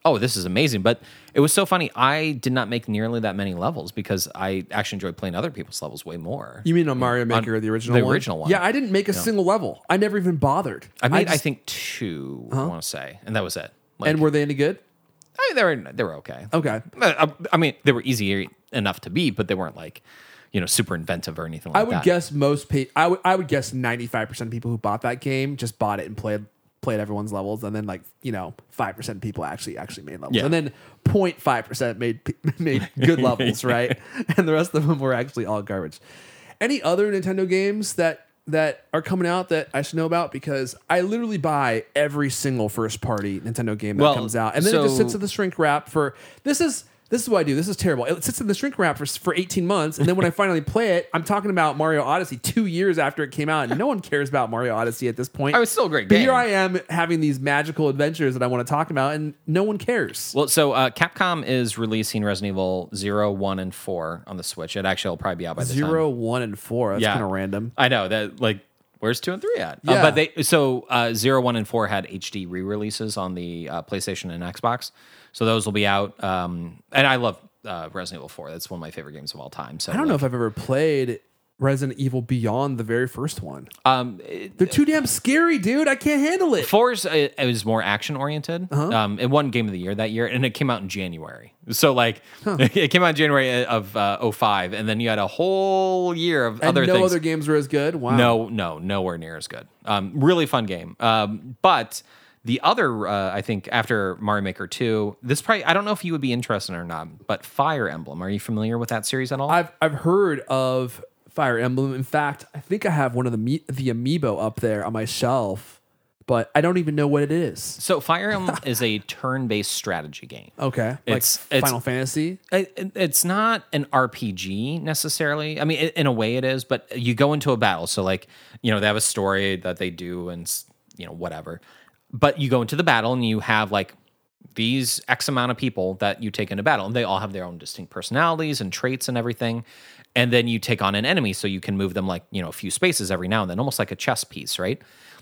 oh, this is amazing. But it was so funny. I did not make nearly that many levels because I actually enjoyed playing other people's levels way more. You mean on Mario Maker, on the original the one? original one. Yeah, I didn't make a single level. I never even bothered. I made, I, just- think, two, I want to say. And that was it. Like, and were they any good? I mean, they were they were okay. Okay. I, I mean, they were easy enough to beat, but they weren't like, you know, super inventive or anything like I would that. guess most pe- I would I would guess ninety-five percent of people who bought that game just bought it and played played everyone's levels, and then like, you know, five percent of people actually actually made levels. Yeah. And then zero point five percent made pe- made good levels, right? And the rest of them were actually all garbage. Any other Nintendo games that that are coming out that I should know about? Because I literally buy every single first party Nintendo game that Well, comes out, and then it just so- sits in the shrink wrap for this is this is what I do. This is terrible. It sits in the shrink wrap for for eighteen months, and then when I finally play it, I'm talking about Mario Odyssey two years after it came out, and no one cares about Mario Odyssey at this point. Oh, it's still a great But game. here I am having these magical adventures that I want to talk about, and no one cares. Well, so uh, Capcom is releasing Resident Evil zero, one, and four on the Switch. It actually will probably be out by the time. Zero, one, and four. That's Yeah. kind of random. I know that, like, where's two and three at? Uh, Yeah. but they so uh, zero, one, and four had H D re-releases on the uh, PlayStation and Xbox, so those will be out. Um, and I love uh, Resident Evil four. That's one of my favorite games of all time. So I don't know if I've ever played Resident Evil beyond the very first one. Um, it- They're too damn scary, dude. I can't handle it. Four's uh, it was more action oriented. Uh-huh. Um, it won Game of the Year that year, and it came out in January. So like, it came out in January of uh, oh five, and then you had a whole year of And other no things. other games were as good. Wow. No, no, nowhere near as good. Um, really fun game. Um, but the other, uh, I think, after Mario Maker two, this probably I don't know if you would be interested or not, but Fire Emblem. Are you familiar with that series at all? I've I've heard of Fire Emblem. In fact, I think I have one of the me- the amiibo up there on my shelf, but I don't even know what it is. so Fire Emblem is a turn-based strategy game. Okay, It's- like it's- Final Fantasy. It, it- it's not an R P G necessarily. I mean, i in a way it is, but you go into a battle. So, like, you know, they have a story that they do and, s- you know, whatever. But you go into the battle and you have, like, these X amount of people that you take into battle, and they all have their own distinct personalities and traits and everything. And then you take on an enemy so you can move them, like, you know, a few spaces every now and then, almost like a chess piece, right?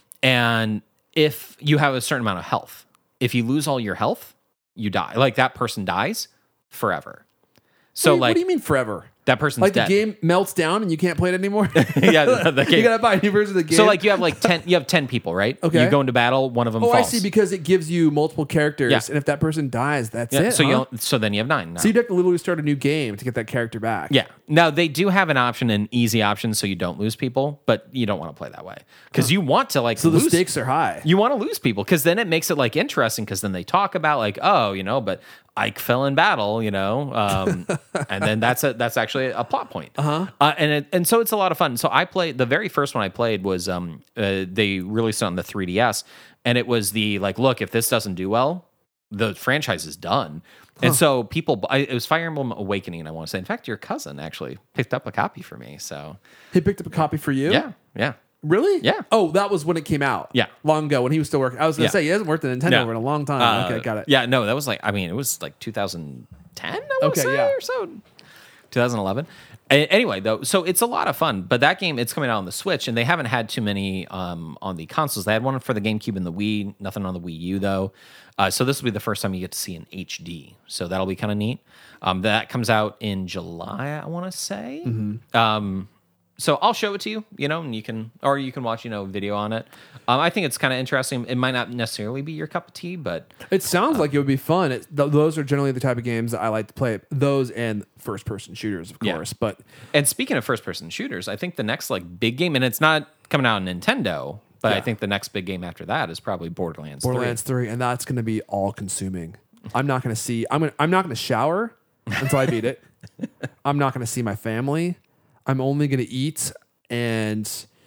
And if you have a certain amount of health, if you lose all your health, you die. Like, that person dies forever. So, What do you- like, what do you mean forever? that person's Like dead. the game melts down and you can't play it anymore? Yeah, the, the game. You gotta buy a new version of the game. So, like, you have like ten. You have ten people, right? Okay. You go into battle. One of them oh, falls. I see. Because it gives you multiple characters, Yeah. and if that person dies, that's yeah, it. so huh? you don't, so then you have nine. Now. So you'd have to literally start a new game to get that character back. Yeah. Now they do have an option, an easy option, so you don't lose people, but you don't want to play that way because you want to like So the lose. stakes are high. You want to lose people because then it makes it like interesting because then they talk about like, oh, you know, but Ike fell in battle, you know, um, and then that's a that's actually a plot point. Uh-huh. Uh, and it, and so it's a lot of fun. So I played the very first one I played was um uh, they released it on the three D S, and it was the like, look, if this doesn't do well, the franchise is done. And so people, I, it was Fire Emblem Awakening, I want to say. In fact, your cousin actually picked up a copy for me. So He picked up a copy for you? yeah, yeah. Really? Yeah. Oh, that was when it came out. Yeah. Long ago when he was still working. I was going to Yeah. say, he hasn't worked at Nintendo No. in a long time. Uh, okay, got it. Yeah, no, that was like, I mean, it was like two thousand ten, I want Okay, to say, yeah. or so. twenty eleven. A- Anyway, though, so it's a lot of fun. But that game, it's coming out on the Switch, and they haven't had too many um, on the consoles. They had one for the GameCube and the Wii, nothing on the Wii U, though. Uh, so this will be the first time you get to see an H D. So that'll be kind of neat. Um, that comes out in July, I want to say. Mm-hmm. Um, so I'll show it to you, you know, and you can, or you can watch, you know, video on it. Um, I think it's kind of interesting. It might not necessarily be your cup of tea, but It sounds like it would be fun. It, th- those are generally the type of games that I like to play. Those and first person shooters, of Yeah. course. But And speaking of first person shooters, I think the next like big game, and it's not coming out on Nintendo, but I Yeah. think the next big game after that is probably Borderlands, Borderlands three, and that's going to be all consuming. I'm not going to see. I'm. Gonna, I'm not going to shower until I beat it. I'm not going to see my family. I'm only going to eat and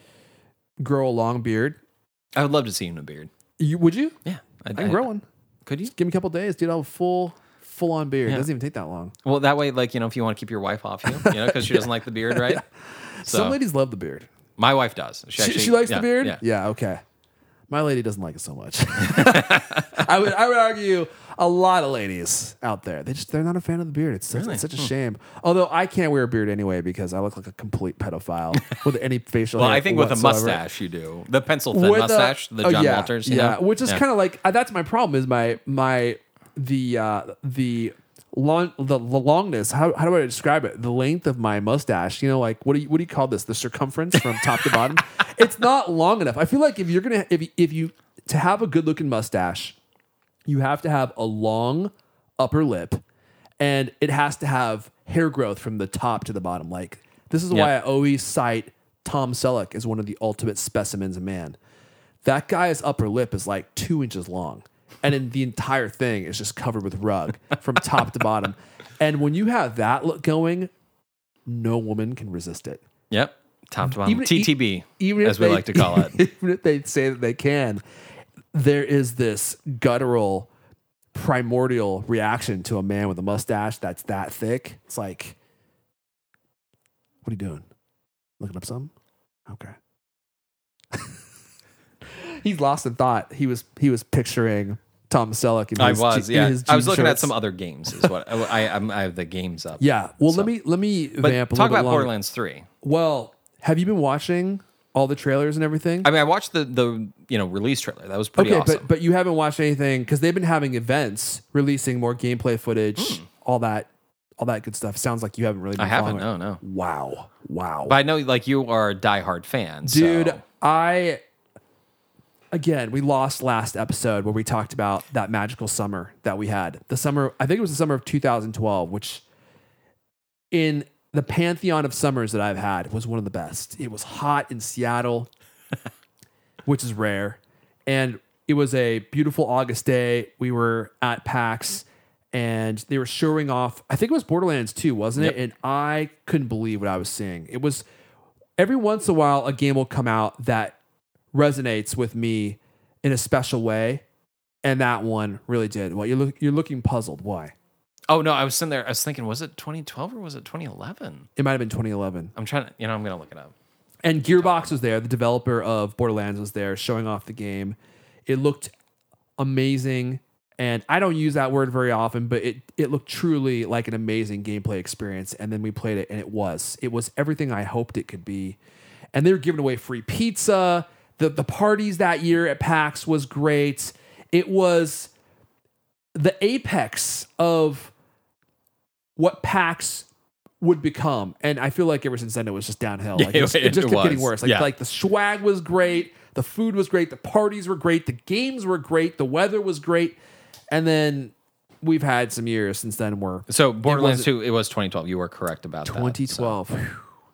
grow a long beard. three. I would love to see you in a beard. You would you? Yeah. I, I can grow one. Could you? Just give me a couple days, dude. I'll have a full full on beard. It Yeah. doesn't even take that long. Well, that way, like, you know, if you want to keep your wife off you, you know, because she doesn't like the beard, right? So Some ladies love the beard. my wife does. She, actually- she likes yeah, the beard. Yeah. Yeah. Okay. My lady doesn't like it so much. I would. I would argue a lot of ladies out there. They just they're not a fan of the beard. It's such, Really? it's such a shame. Although I can't wear a beard anyway because I look like a complete pedophile with any facial. Well, hair I think with a whatsoever. mustache you do. The pencil thin With a- mustache, the oh, John yeah, Walters. You yeah, know? which is Yeah. kind of like uh, that's my problem. Is my my the uh, the long the, the longness. How, how do I describe it? The length of my mustache. You know, like what do you what do you call this? The circumference from top to bottom. It's not long enough. I feel like if you're gonna if if you to have a good looking mustache, you have to have a long upper lip, and it has to have hair growth from the top to the bottom. Like this is why Yep. I always cite Tom Selleck as one of the ultimate specimens of man. That guy's upper lip is like two inches long, and then the entire thing is just covered with rug from top to bottom. And when you have that look going, no woman can resist it. Yep. Top to bottom. Even- T T B, Even if as we they- like to call it. Even if they say that they can, there is this guttural, primordial reaction to a man with a mustache that's that thick. It's like, what are you doing? Looking up something? Okay. He's lost in thought. He was he was picturing Tom Selleck. In I his, was, je- yeah. in his I was jean looking at shorts. some other games. Is what I, I, I'm- I have the games up. Yeah. Well, So- let me let me But vamp a talk little bit about longer. Borderlands three. Well, have you been watching all the trailers and everything? I mean, I watched the the you know release trailer. That was pretty Okay, awesome. but but you haven't watched anything because they've been having events releasing more gameplay footage, all that, all that good stuff. Sounds like you haven't really. Been Hmm. I haven't. following No, it. no. Wow, wow, But I know like you are a diehard fan, dude. So. I again, we lost last episode where we talked about that magical summer that we had. The summer, I think it was the summer of two thousand twelve, which in the pantheon of summers that I've had was one of the best. It was hot in Seattle, which is rare. And it was a beautiful August day. We were at PAX and they were showing off, I think it was Borderlands two, wasn't it? Yep. And I couldn't believe what I was seeing. It was every once in a while a game will come out that resonates with me in a special way. And that one really did. Well, you're, look, you're looking puzzled. Why? Oh no, I was sitting there. I was thinking, was it twenty twelve or was it twenty eleven? It might have been twenty eleven. I'm trying to, you know, I'm gonna look it up. And Gearbox was there. The developer of Borderlands was there showing off the game. It looked amazing. And I don't use that word very often, but it, it looked truly like an amazing gameplay experience. And then we played it and it was. It was everything I hoped it could be. And they were giving away free pizza. The, the parties that year at PAX was great. It was the apex of what PAX would become. And I feel like ever since then, it was just downhill. Like, Yeah, it, just, it- it just it kept getting was. worse. Like, Yeah. like the swag was great. The food was great. The parties were great. The games were great. The weather was great. And then we've had some years since then where So Borderlands wasn't- two, it was twenty twelve. You were correct about that. twenty so. twelve. Whew.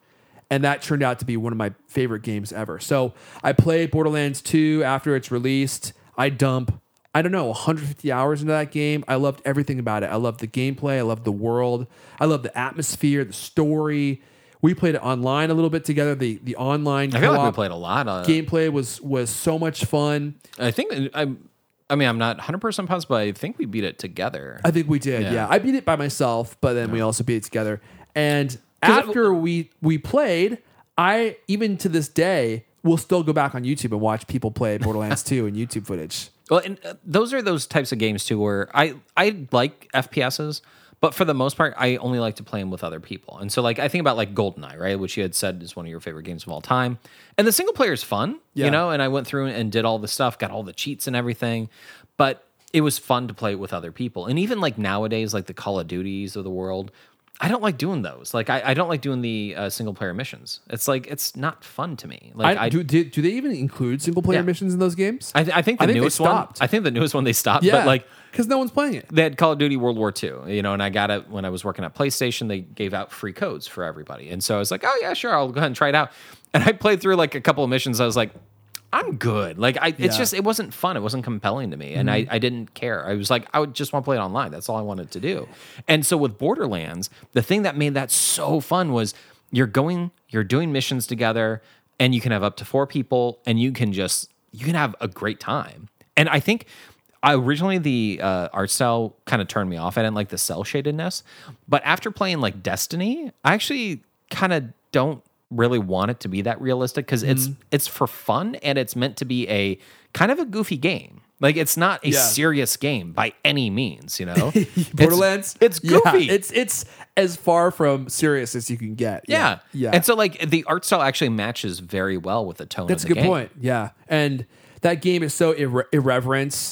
And that turned out to be one of my favorite games ever. So I played Borderlands two after it's released. I dump, I don't know, one hundred fifty hours into that game. I loved everything about it. I loved the gameplay. I loved the world. I loved the atmosphere, the story. We played it online a little bit together. The the online I feel like we co-op played a lot of. gameplay was was so much fun. I think I. I mean, I'm not one hundred percent positive, but I think we beat it together. I think we did. Yeah, Yeah. I beat it by myself, but then we also beat it together. And 'Cause it- after we we played, I even to this day will still go back on YouTube and watch people play Borderlands two and YouTube footage. Well, and uh, those are those types of games too, where I I like F P S's, but for the most part, I only like to play them with other people. And so, like, I think about like GoldenEye, right, which you had said is one of your favorite games of all time, and the single player is fun, Yeah. you know. And I went through and did all the stuff, got all the cheats and everything, but it was fun to play with other people. And even like nowadays, like the Call of Duties of the world, I don't like doing those. Like, I, I don't like doing the uh, single player missions. It's like it's not fun to me. Like, I, I, do, do do they even include single player Yeah. missions in those games? I, th- I think the I think they newest one. stopped. I think the newest one they stopped. yeah, But like because no one's playing it. they had Call of Duty World War Two, you know, and I got it when I was working at PlayStation. They gave out free codes for everybody, and so I was like, oh yeah, sure, I'll go ahead and try it out. And I played through like a couple of missions. I was like, I'm good. Like I, Yeah. it's just it wasn't fun. It wasn't compelling to me, and I, I didn't care. I was like, I would just want to play it online. That's all I wanted to do. And so with Borderlands, the thing that made that so fun was you're going, you're doing missions together, and you can have up to four people, and you can just you can have a great time. And I think. I originally the uh, art style kind of turned me off. I didn't like the cell shadedness, but after playing like Destiny, I actually kind of don't really want it to be that realistic because it's it's for fun and it's meant to be a kind of a goofy game. Like it's not a Yeah. serious game by any means, you know. Borderlands, it's, it's Yeah, goofy. it's it's as far from serious as you can get. yeah. yeah. And so like the art style actually matches very well with the tone. That's a of the good game. point. Yeah, and that game is so irre- irreverent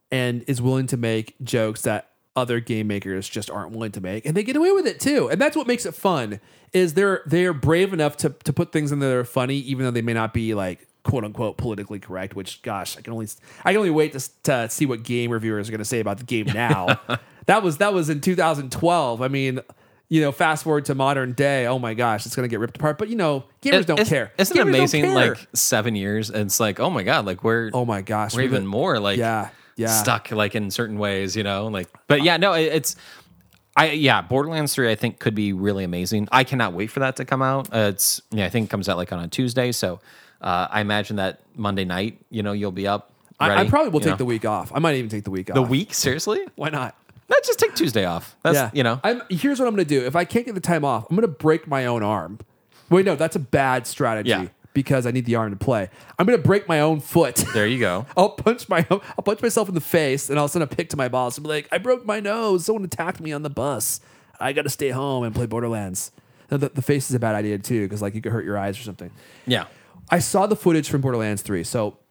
and is willing to make jokes that other game makers just aren't willing to make, and they get away with it too. And that's what makes it fun. Is they're they're brave enough to to put things in there that are funny, even though they may not be like quote unquote politically correct. Which, gosh, I can only I can only wait to to see what game reviewers are going to say about the game now. that was that was in two thousand twelve. I mean. You know, fast forward to modern day. Oh my gosh, it's going to get ripped apart. But you know, gamers It- don't it's- care. Isn't Gamers it don't amazing? care. Like seven years, and it's like, oh my god, like we're oh my gosh, we're we even lit- more like yeah, yeah. stuck like in certain ways, you know. Like, but yeah, no, it, it's. I yeah, Borderlands three I think could be really amazing. I cannot wait for that to come out. Uh, it's yeah, I think it comes out like on a Tuesday, so uh, I imagine that Monday night, you know, you'll be up. I, I ready, probably will you take know. the week off. I might even take the week off. the week. Seriously, Why not? no, just take Tuesday off. That's Yeah, you know. I'm, here's what I'm going to do. If I can't get the time off, I'm going to break my own arm. Wait, no, that's a bad strategy Yeah. because I need the arm to play. I'm going to break my own foot. There you go. I'll punch my own, I'll punch myself in the face, and I'll send a pic to my boss and be like, "I broke my nose. Someone attacked me on the bus. I got to stay home and play Borderlands." Now, the, the face is a bad idea too because like you could hurt your eyes or something. Yeah. I saw the footage from Borderlands three. So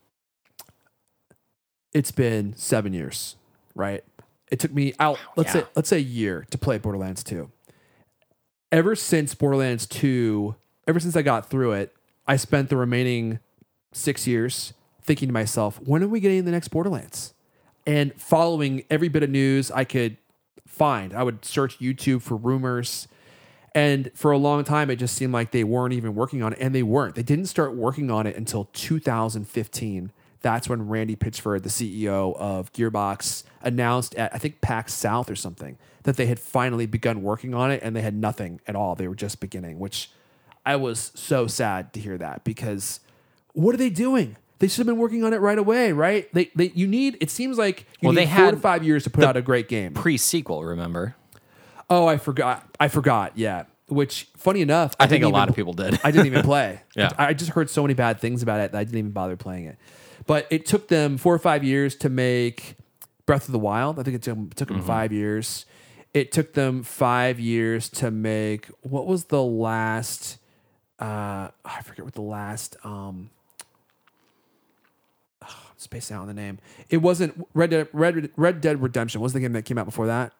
it's been seven years, right? It took me out, let's yeah. say let's say a year to play Borderlands two. Ever since Borderlands two, ever since I got through it, I spent the remaining six years thinking to myself, when are we getting the next Borderlands? And following every bit of news I could find. I would search YouTube for rumors. And for a long time, it just seemed like they weren't even working on it. And they weren't. They didn't start working on it until two thousand fifteen. That's when Randy Pitchford, the C E O of Gearbox, announced at, I think, PAX South or something, that they had finally begun working on it and they had nothing at all. They were just beginning, which I was so sad to hear that because what are they doing? They should have been working on it right away, right? They, they, you need, it seems like you Well, need they four had to five years to put out a great game. Pre-sequel, remember? Oh, I forgot. I forgot. Yeah. Which, funny enough, I think didn't a lot even- of people did. I didn't even play. Yeah. I I just heard so many bad things about it that I didn't even bother playing it. But it took them four or five years to make Breath of the Wild. I think it took, it took them Mm-hmm. five years. It took them five years to make, what was the last, uh, I forget what the last, um, oh, I'm spacing out on the name. It wasn't Red Dead, Red, Red Dead Redemption. What was the game that came out before that?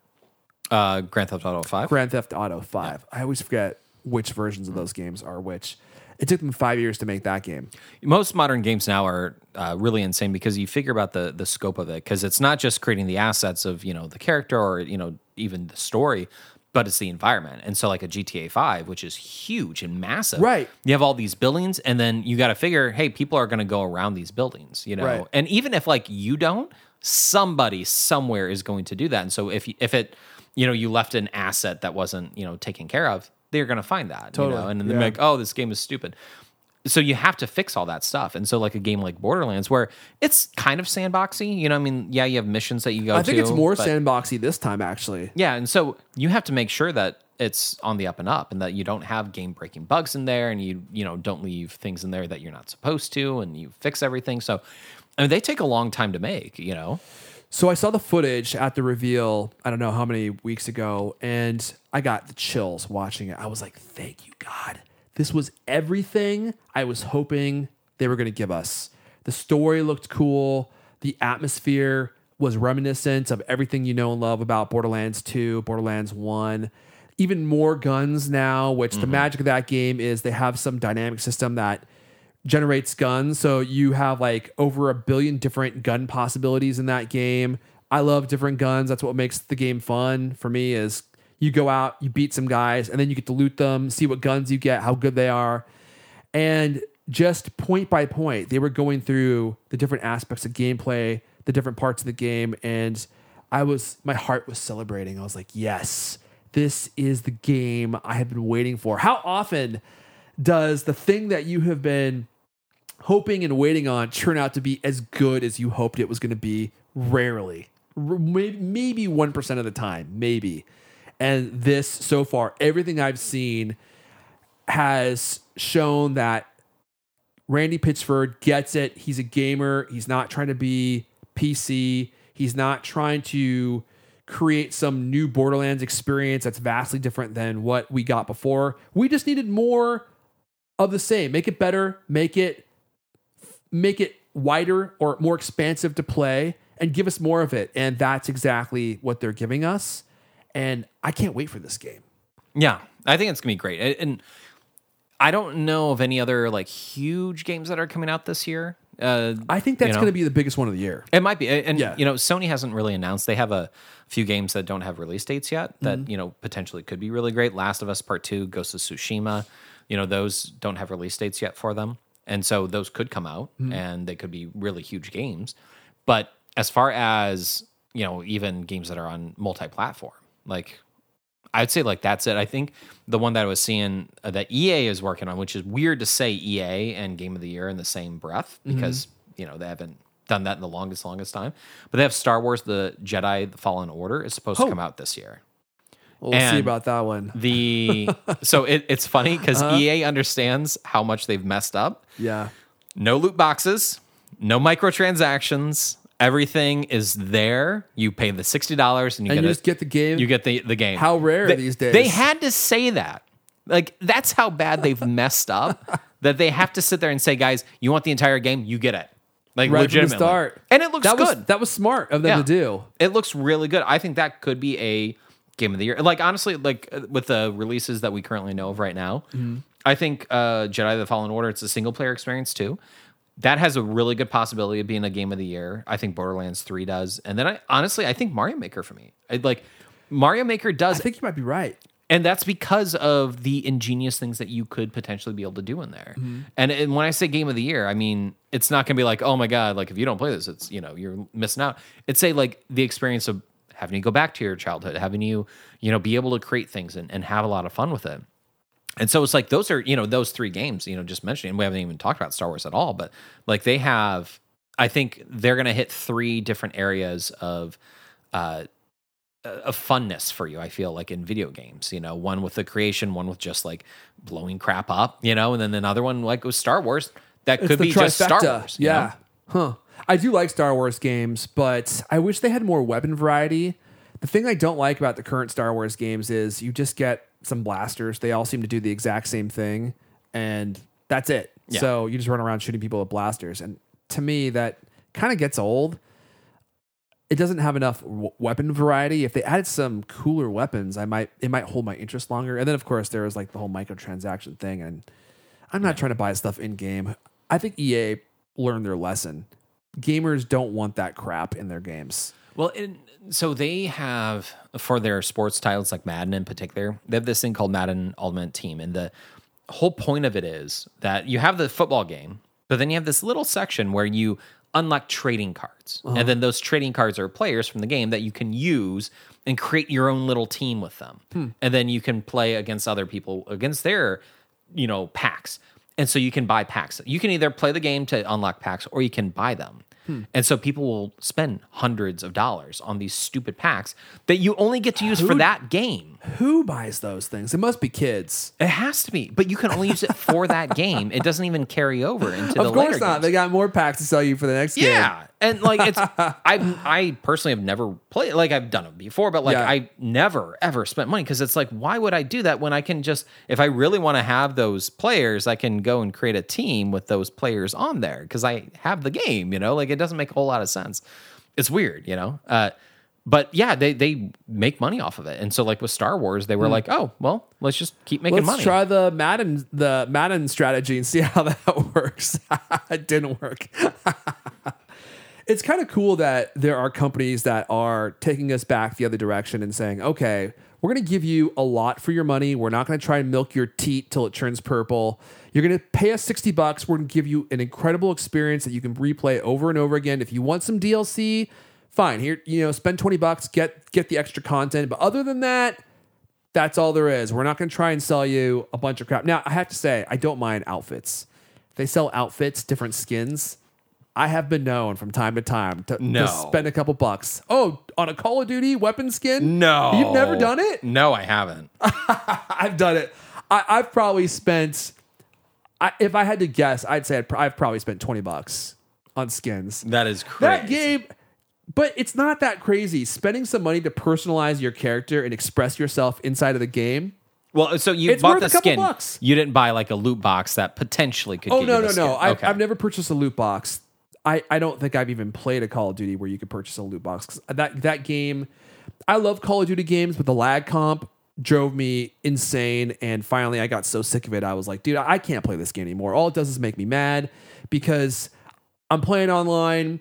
Uh, Grand Theft Auto five. Grand Theft Auto five. I always forget which versions of those games are which. It took them five years to make that game. Most modern games now are uh, really insane because you figure about the the scope of it, because it's not just creating the assets of, you know, the character or, you know, even the story, but it's the environment. And so like a G T A five, which is huge and massive, Right. You have all these buildings, and then you got to figure, hey, people are going to go around these buildings, you know, Right. and even if like you don't, somebody somewhere is going to do that. And so if if it, you know, you left an asset that wasn't, you know, taken care of, they're going to find that, Totally. you know, and then Yeah. they're like, oh, this game is stupid. So you have to fix all that stuff. And so like a game like Borderlands, where it's kind of sandboxy, you know, I mean, yeah, you have missions that you go to. I think it's more but- sandboxy this time, actually. Yeah, and so you have to make sure that it's on the up and up and that you don't have game-breaking bugs in there, and you, you know, don't leave things in there that you're not supposed to, and you fix everything. So, I mean, they take a long time to make, you know? So I saw the footage at the reveal, I don't know how many weeks ago, and I got the chills watching it. I was like, thank you, God. This was everything I was hoping they were going to give us. The story looked cool. The atmosphere was reminiscent of everything you know and love about Borderlands two, Borderlands one. Even more guns now, which the magic of that game is they have some dynamic system that generates guns. So you have like over a billion different gun possibilities in that game. I love different guns. That's what makes the game fun for me is you go out, you beat some guys, and then you get to loot them, see what guns you get, how good they are. And just point by point, they were going through the different aspects of gameplay, the different parts of the game. And I was, my heart was celebrating. I was like, yes, this is the game I have been waiting for. How often does the thing that you have been hoping and waiting on turn out to be as good as you hoped it was going to be? Rarely. R- may- maybe one percent of the time. Maybe. And this, so far, everything I've seen has shown that Randy Pitchford gets it. He's a gamer. He's not trying to be P C. He's not trying to create some new Borderlands experience that's vastly different than what we got before. We just needed more of the same. Make it better. Make it make it wider or more expansive to play. and give us more of it. And that's exactly what they're giving us. And I can't wait for this game. Yeah, I think it's gonna be great. And- And I don't know of any other like huge games that are coming out this year. Uh, I think that's you know? going to be the biggest one of the year. It might be, and Yeah. you know, Sony hasn't really announced. They have a few games that don't have release dates yet. That Mm-hmm. you know potentially could be really great. Last of Us Part Two, Ghost of Tsushima. You know, those don't have release dates yet for them, and so those could come out, Mm-hmm. and they could be really huge games. But as far as you know, even games that are on multi-platform, like I'd say, like that's it. I think the one that I was seeing uh, that E A is working on, which is weird to say E A and Game of the Year in the same breath because. You know, they haven't done that in the longest, longest time. But they have Star Wars, The Jedi, The Fallen Order is supposed Oh. to come out this year. We'll see And about that one. The so it, it's funny because Uh-huh. E A understands how much they've messed up. Yeah. No loot boxes, no microtransactions. Everything is there. You pay the sixty dollars and you And get you it. just get the game. You get the, the game. How rare They- these days. They had to say that. Like, that's how bad they've messed up that they have to sit there and say, guys, you want the entire game? You get it. Like, right from the legitimately. start. And it looks that good. Was, that was smart of them Yeah. to do. It looks really good. I think that could be a game of the year. Like, honestly, like uh, with the releases that we currently know of right now, Mm-hmm. I think uh, Jedi the Fallen Order, it's a single player experience too. That has a really good possibility of being a game of the year. I think Borderlands three does. And then I honestly, I think Mario Maker for me. I, like Mario Maker does I think you might be right. and that's because of the ingenious things that you could potentially be able to do in there. Mm-hmm. And, and when I say game of the year, I mean, it's not going to be like, oh my God, like if you don't play this, it's, you know, you're missing out. It's a like the experience of having you go back to your childhood, having you, you know, be able to create things and, and have a lot of fun with it. And so it's like, those are, you know, those three games, you know, just mentioning, and we haven't even talked about Star Wars at all, but like they have, I think they're going to hit three different areas of, uh, a funness for you, I feel like in video games, you know, one with the creation, one with just like blowing crap up, you know, and then another one like with Star Wars that It's could the be just Star trifecta. Wars. you Yeah. know? Huh. I do like Star Wars games, but I wish they had more weapon variety. The thing I don't like about the current Star Wars games is you just get some blasters. They all seem to do the exact same thing, and that's it. Yeah. So you just run around shooting people with blasters. And to me, that kind of gets old. It doesn't have enough w- weapon variety. If they added some cooler weapons, I might it might hold my interest longer. And then of course there was like the whole microtransaction thing, and I'm not trying to buy stuff in game. I think E A learned their lesson. Gamers don't want that crap in their games. Well, and so they have for their sports titles like Madden in particular, they have this thing called Madden Ultimate Team. And the whole point of it is that you have the football game, but then you have this little section where you unlock trading cards. Uh-huh. And then those trading cards are players from the game that you can use and create your own little team with them. Hmm. And then you can play against other people, against their, you know, packs. And so you can buy packs. You can either play the game to unlock packs or you can buy them. Hmm. And so people will spend hundreds of dollars on these stupid packs that you only get to use for Who- that game. Who buys those things? It must be kids. It has to be, but you can only use it for that game. It doesn't even carry over into the Of course later not. games. They got more packs to sell you for the next game. Yeah, and like it's, I I personally have never played. Like I've done it before, but like Yeah. I never ever spent money because it's like, why would I do that when I can just, if I really want to have those players, I can go and create a team with those players on there because I have the game. You know, like it doesn't make a whole lot of sense. It's weird, you know. Uh, But yeah, they they make money off of it, and so like with Star Wars, they were like, oh well, let's just keep making Let's money. try the Madden the Madden strategy and see how that works. It didn't work. It's kind of cool that there are companies that are taking us back the other direction and saying, okay, we're going to give you a lot for your money. We're not going to try and milk your teat till it turns purple. You're going to pay us sixty bucks. We're going to give you an incredible experience that you can replay over and over again. If you want some D L C, fine. Here, you know, spend twenty bucks, get get the extra content. But other than that, that's all there is. We're not going to try and sell you a bunch of crap. Now, I have to say, I don't mind outfits. They sell outfits, different skins. I have been known from time to time to, No. to spend a couple bucks. Oh, on a Call of Duty weapon skin? No, You've never done it? No, I haven't. I've done it. I, I've probably spent, I, if I had to guess, I'd say I'd, pr- I've probably spent twenty bucks on skins. That is crazy. That game, but it's not that crazy. Spending some money to personalize your character and express yourself inside of the game. Well, so you It's bought worth the a couple skin. bucks. You didn't buy like a loot box that potentially could. Oh, get no, you no, the no. skin. I, Okay. I've never purchased a loot box. I, I don't think I've even played a Call of Duty where you could purchase a loot box. 'Cause that that game, I love Call of Duty games, but the lag comp drove me insane. And finally, I got so sick of it. I was like, dude, I can't play this game anymore. All it does is make me mad because I'm playing online.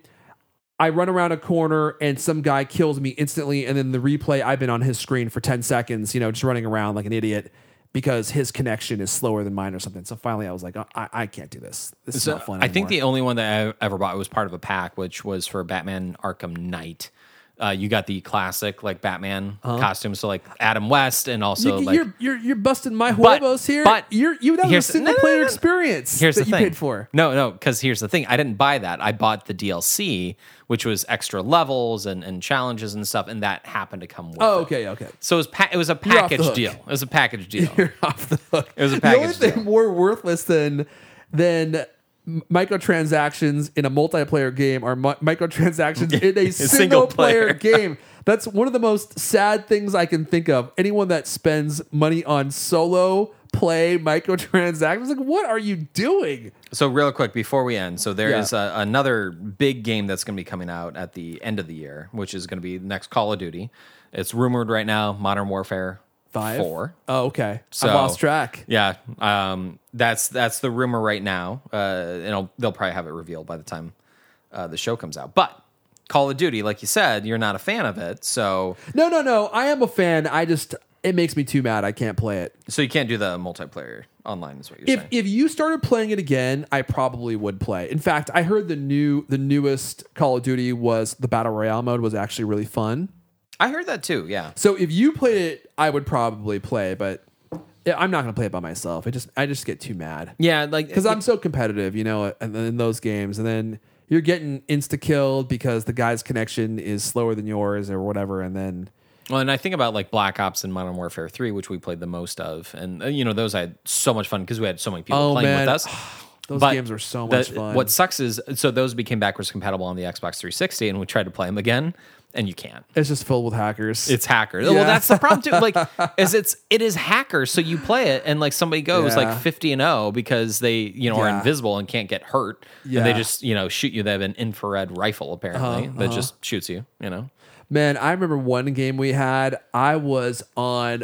I run around a corner and some guy kills me instantly. And then the replay, I've been on his screen for ten seconds, you know, just running around like an idiot because his connection is slower than mine or something. So finally I was like, I, I can't do this. This is So not fun I anymore. think the only one that I ever bought was part of a pack, which was for Batman Arkham Knight. Uh, you got the classic like Batman costumes, so like Adam West, and also you, like you're, you're, you're busting my But- huevos here. but you're, you have a here's- single no, no, player no, no. experience here's that the you thing. paid for. No, no, because here's the thing. I didn't buy that. I bought the D L C, which was extra levels and, and challenges and stuff, and that happened to come with Oh, it. okay, okay. So it was pa- it was a off the package hook. deal. It was a package deal. You're off the hook. It was a The only package thing deal. more worthless than than m- microtransactions in a multiplayer game are mi- microtransactions in a, single single player player. game. That's one of the most sad things I can think of. Anyone that spends money on solo play microtransactions, like, what are you doing? So real quick before we end, so there Yeah. is a, another big game that's going to be coming out at the end of the year, which is going to be the next Call of Duty. It's rumored right now, Modern Warfare Five? four. Oh, okay. So- I lost track. Yeah, um, that's that's the rumor right now. Uh, and it'll- they'll probably have it revealed by the time uh, the show comes out. But Call of Duty, like you said, you're not a fan of it, so No, no, no. I am a fan. I just, it makes me too mad. I can't play it. so you can't do the multiplayer online. Is what you're If saying? if you started playing it again, I probably would play. In fact, I heard the new the newest Call of Duty was the Battle Royale mode was actually really fun. I heard that too. Yeah. So if you played it, I would probably play, but yeah, I'm not going to play it by myself. I just I just get too mad Yeah, like because I'm so competitive, you know, in, in those games, and then you're getting insta killed because the guy's connection is slower than yours or whatever, and then Well, and I think about like Black Ops and Modern Warfare three, which we played the most of, and uh, you know those I had so much fun because we had so many people Oh, playing man. with us. those But games were so the- much fun. What sucks is so those became backwards compatible on the Xbox three sixty, and we tried to play them again, and you can't. It's just filled with hackers. It's hackers. Yeah. Well, that's the problem too. Like, is it's it is hackers. So you play it, and like somebody goes Yeah. like fifty and zero because they you know are Yeah. invisible and can't get hurt, Yeah. and they just you know shoot you. They have an infrared rifle apparently Uh-huh, that just shoots you. You know. Man, I remember one game we had. I was on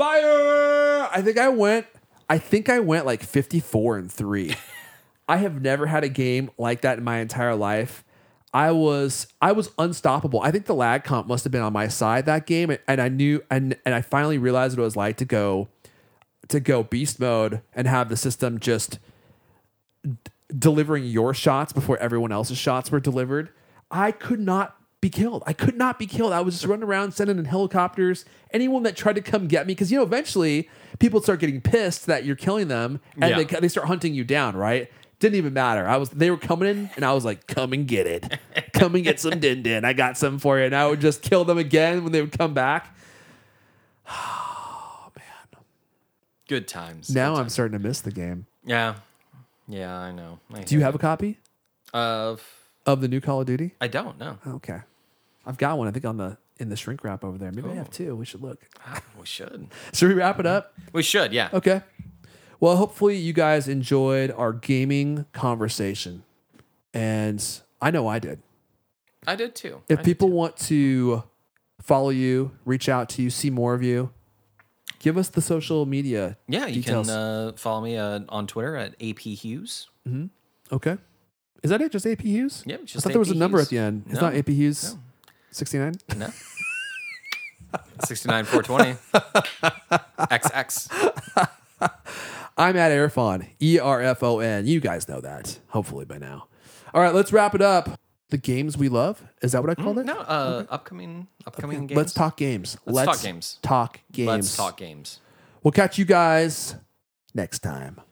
fire. I think I went. I think I went like fifty-four and three. I have never had a game like that in my entire life. I was I was unstoppable. I think the lag comp must have been on my side that game, and I knew and and I finally realized what it was like to go to go beast mode and have the system just d- delivering your shots before everyone else's shots were delivered. I could not be killed. I could not be killed. I was just running around sending in helicopters. Anyone that tried to come get me, because you know eventually people start getting pissed that you're killing them, and Yeah. they they start hunting you down. Right? Didn't even matter. I was they were coming in, and I was like, "Come and get it. Come and get some din din. I got some for you." And I would just kill them again when they would come back. Good times. Now Good I'm times. starting to miss the game. Yeah. Yeah, I know. I Do you have a copy of? of the new Call of Duty? I don't know. Okay, I've got one. I think on the in the shrink wrap over there. Maybe I have two. We should look. Ah, we should. Should we wrap it up? We should. Yeah. Okay. Well, hopefully you guys enjoyed our gaming conversation, and I know I did. I did too. If I did people too. want to follow you, reach out to you, see more of you, give us the social media. yeah, you details. can uh, follow me uh, on Twitter at A P Hughes. Okay. Is that it? Just A P Hughes? Yeah, I just thought there was A P a number Hughes. at the end. It's No. not A P Hughes No. sixty-nine? No. sixty-nine four twenty. X X. I'm at Erfon, E R F O N. You guys know that, hopefully by now. All right, let's wrap it up. The games we love. Is that what I called it? No, uh, upcoming upcoming games. Let's talk games. Let's talk games. Talk games. Let's talk games. We'll catch you guys next time.